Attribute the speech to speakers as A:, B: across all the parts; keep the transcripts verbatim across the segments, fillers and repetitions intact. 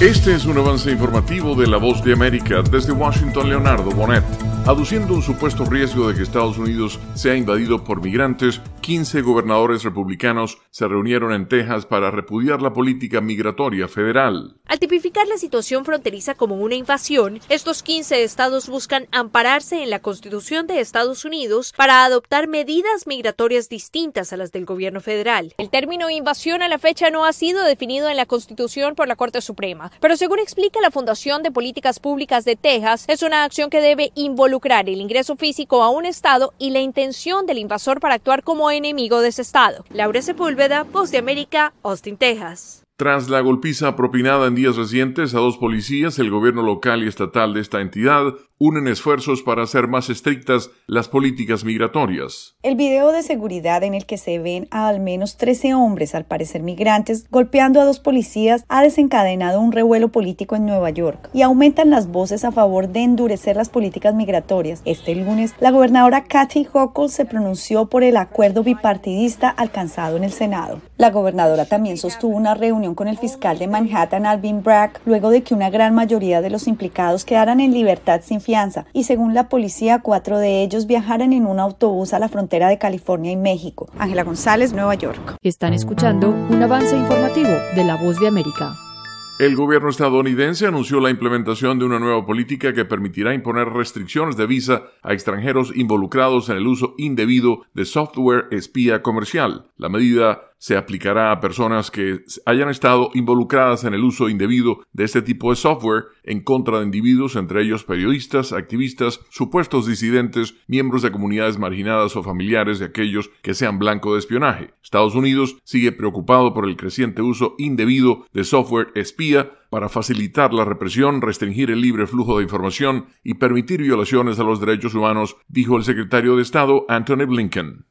A: Este es un avance informativo de La Voz de América. Desde Washington, Leonardo Bonet. Aduciendo un supuesto riesgo de que Estados Unidos sea invadido por migrantes, quince gobernadores republicanos se reunieron en Texas para repudiar la política migratoria federal.
B: Al tipificar la situación fronteriza como una invasión, estos quince estados buscan ampararse en la Constitución de Estados Unidos para adoptar medidas migratorias distintas a las del gobierno federal. El término invasión a la fecha no ha sido definido en la Constitución por la Corte Suprema, pero según explica la Fundación de Políticas Públicas de Texas, es una acción que debe involucrar el ingreso físico a un estado y la intención del invasor para actuar como enemigo de ese estado. Laura Sepúlveda, Voz de América, Austin, Texas.
A: Tras la golpiza propinada en días recientes a dos policías, el gobierno local y estatal de esta entidad unen esfuerzos para hacer más estrictas las políticas migratorias.
C: El video de seguridad en el que se ven a al menos trece hombres, al parecer migrantes, golpeando a dos policías ha desencadenado un revuelo político en Nueva York y aumentan las voces a favor de endurecer las políticas migratorias. Este lunes, la gobernadora Kathy Hochul se pronunció por el acuerdo bipartidista alcanzado en el Senado. La gobernadora también sostuvo una reunión con el fiscal de Manhattan, Alvin Bragg, luego de que una gran mayoría de los implicados quedaran en libertad sin fianza y, según la policía, cuatro de ellos viajaran en un autobús a la frontera de California y México. Ángela González, Nueva York.
D: Están escuchando un avance informativo de La Voz de América.
A: El gobierno estadounidense anunció la implementación de una nueva política que permitirá imponer restricciones de visa a extranjeros involucrados en el uso indebido de software espía comercial. La medida se aplicará a personas que hayan estado involucradas en el uso indebido de este tipo de software en contra de individuos, entre ellos periodistas, activistas, supuestos disidentes, miembros de comunidades marginadas o familiares de aquellos que sean blanco de espionaje. Estados Unidos sigue preocupado por el creciente uso indebido de software espía para facilitar la represión, restringir el libre flujo de información y permitir violaciones a los derechos humanos, dijo el secretario de Estado Antony Blinken.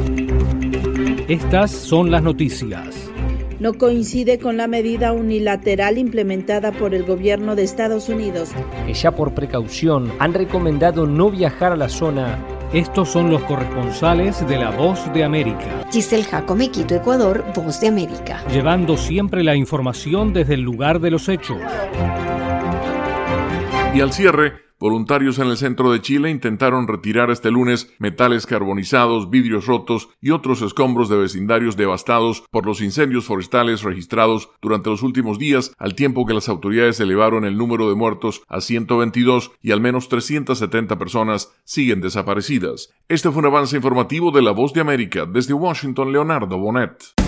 E: Estas son las noticias.
F: No coincide con la medida unilateral implementada por el gobierno de Estados Unidos.
G: Que ya por precaución han recomendado no viajar a la zona.
E: Estos son los corresponsales de La Voz de América.
H: Giselle Jacome, Quito, Ecuador, Voz de América.
E: Llevando siempre la información desde el lugar de los hechos.
A: Y al cierre, voluntarios en el centro de Chile intentaron retirar este lunes metales carbonizados, vidrios rotos y otros escombros de vecindarios devastados por los incendios forestales registrados durante los últimos días, al tiempo que las autoridades elevaron el número de muertos a ciento veintidós y al menos trescientas setenta personas siguen desaparecidas. Este fue un avance informativo de La Voz de América. Desde Washington, Leonardo Bonet.